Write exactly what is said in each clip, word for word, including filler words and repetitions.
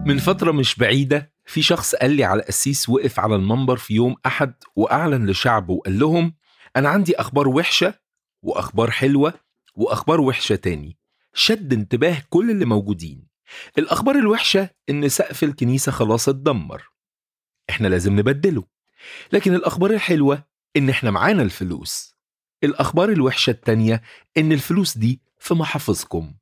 من فترة مش بعيدة في شخص قال لي على قسيس وقف على المنبر في يوم أحد وأعلن لشعبه وقال لهم: أنا عندي أخبار وحشة وأخبار حلوة وأخبار وحشة تاني. شد انتباه كل اللي موجودين. الأخبار الوحشة إن سقف الكنيسة خلاص اتدمر، إحنا لازم نبدله. لكن الأخبار الحلوة إن إحنا معانا الفلوس. الأخبار الوحشة التانية إن الفلوس دي في محافظكم.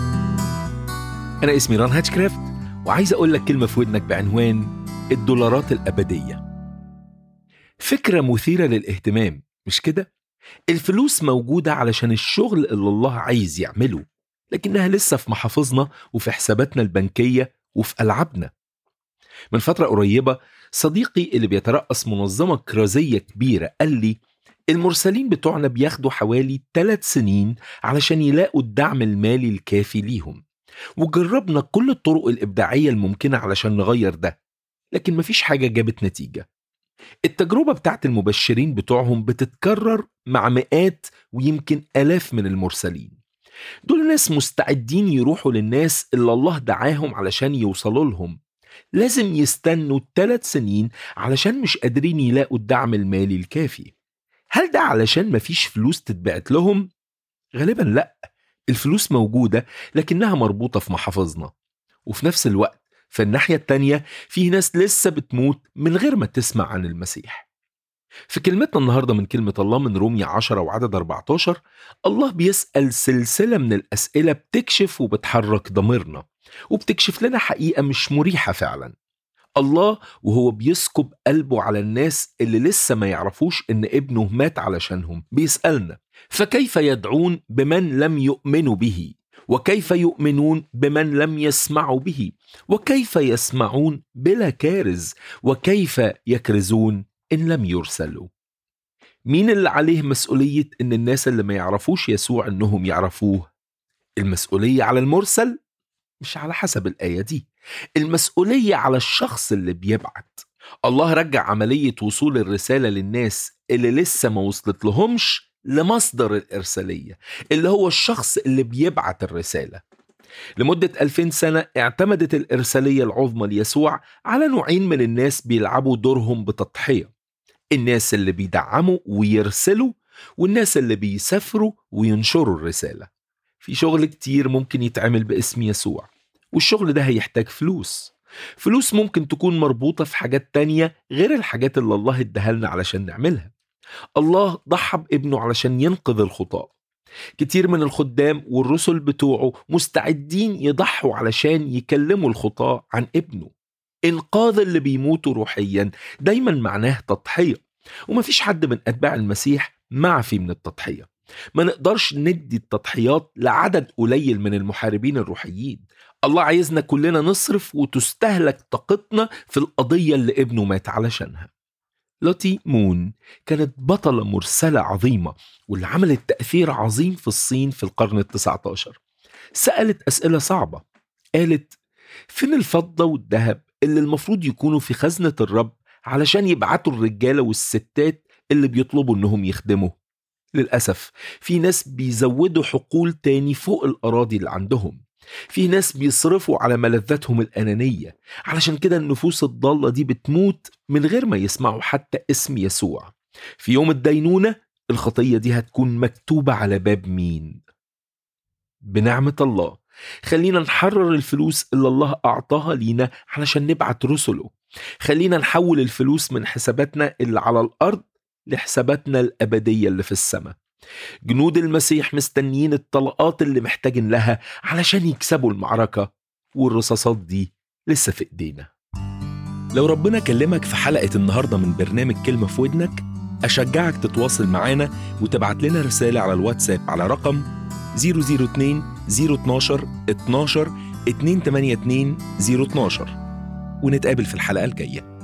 أنا اسمي ران هاتشكرافت وعايز أقول لك كلمة في ودنك بعنوان الدولارات الأبدية. فكرة مثيرة للاهتمام، مش كده؟ الفلوس موجودة علشان الشغل اللي الله عايز يعمله، لكنها لسه في محافظنا وفي حساباتنا البنكية وفي ألعابنا. من فترة قريبة صديقي اللي بيترأس منظمة كرازية كبيرة قال لي: المرسلين بتوعنا بياخدوا حوالي ثلاث سنين علشان يلاقوا الدعم المالي الكافي ليهم، وجربنا كل الطرق الإبداعية الممكنة علشان نغير ده، لكن مفيش حاجة جابت نتيجة. التجربة بتاعت المبشرين بتوعهم بتتكرر مع مئات ويمكن آلاف من المرسلين. دول ناس مستعدين يروحوا للناس اللي الله دعاهم علشان يوصلوا لهم، لازم يستنوا ثلاث سنين علشان مش قادرين يلاقوا الدعم المالي الكافي. هل ده علشان مفيش فلوس تتبعت لهم؟ غالبا لا، الفلوس موجودة لكنها مربوطة في محافظنا. وفي نفس الوقت في الناحية التانية في ناس لسه بتموت من غير ما تسمع عن المسيح. في كلمتنا النهاردة من كلمة الله من رومية عشرة وعدد أربعة عشر، الله بيسأل سلسلة من الأسئلة بتكشف وبتحرك ضميرنا وبتكشف لنا حقيقة مش مريحة فعلا. الله وهو بيسكب قلبه على الناس اللي لسه ما يعرفوش إن ابنه مات علشانهم بيسألنا: فكيف يدعون بمن لم يؤمنوا به؟ وكيف يؤمنون بمن لم يسمعوا به؟ وكيف يسمعون بلا كارز؟ وكيف يكرزون إن لم يرسلوا؟ مين اللي عليه مسؤولية إن الناس اللي ما يعرفوش يسوع إنهم يعرفوه؟ المسؤولية على المرسل؟ مش على حسب الآية دي، المسؤولية على الشخص اللي بيبعت. الله رجع عملية وصول الرسالة للناس اللي لسه ما وصلت لهمش لمصدر الإرسالية اللي هو الشخص اللي بيبعت الرسالة. لمدة ألفين سنة اعتمدت الإرسالية العظمى ليسوع على نوعين من الناس بيلعبوا دورهم بتضحية: الناس اللي بيدعموا ويرسلوا، والناس اللي بيسافروا وينشروا الرسالة. في شغل كتير ممكن يتعمل باسم يسوع، والشغل ده هيحتاج فلوس. فلوس ممكن تكون مربوطة في حاجات تانية غير الحاجات اللي الله اداها لنا علشان نعملها. الله ضحى بابنه علشان ينقذ الخطاة. كتير من الخدام والرسل بتوعه مستعدين يضحوا علشان يكلموا الخطاة عن ابنه. إنقاذ اللي بيموتوا روحيا دايما معناه تضحية، ومفيش حد من أتباع المسيح معفي من التضحية. ما نقدرش ندي التضحيات لعدد قليل من المحاربين الروحيين. الله عايزنا كلنا نصرف وتستهلك طاقتنا في القضية اللي ابنه مات علشانها. لوتي مون كانت بطلة مرسلة عظيمة واللي عملت تأثير عظيم في الصين في القرن التسعة عشر. سألت أسئلة صعبة. قالت: فين الفضة والذهب اللي المفروض يكونوا في خزنة الرب علشان يبعتوا الرجالة والستات اللي بيطلبوا انهم يخدموا؟ للأسف في ناس بيزودوا حقول تاني فوق الأراضي اللي عندهم. في ناس بيصرفوا على ملذاتهم الأنانية، علشان كده النفوس الضالة دي بتموت من غير ما يسمعوا حتى اسم يسوع. في يوم الدينونة الخطية دي هتكون مكتوبة على باب مين؟ بنعمة الله خلينا نحرر الفلوس اللي الله أعطاها لينا علشان نبعت رسله. خلينا نحول الفلوس من حساباتنا اللي على الأرض لحساباتنا الأبدية اللي في السماء. جنود المسيح مستنيين الطلقات اللي محتاجين لها علشان يكسبوا المعركة، والرصاصات دي لسه في إيدينا. لو ربنا كلمك في حلقة النهاردة من برنامج كلمة في ودنك، أشجعك تتواصل معانا وتبعت لنا رسالة على الواتساب على رقم صفر صفر اتنين صفر اتناشر اتناشر اتنين تمانية اتنين صفر اتناشر، ونتقابل في الحلقة الجاية.